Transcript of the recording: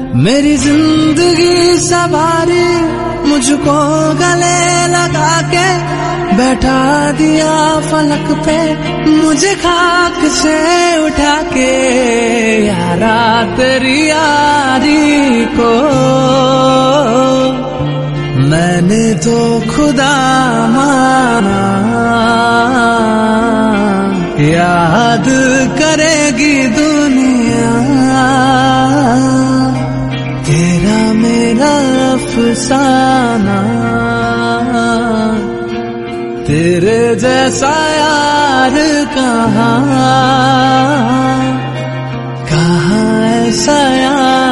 मेरी जिंदगी सवारी मुझको गले लगा के बैठा दिया फलक पे, मुझे खाक से उठा के यारा तेरी यारी को मैंने तो खुदा माना। याद करेगी दुनिया तेरा मेरा अफसाना, तेरे जैसा यार कहाँ ऐसा यार।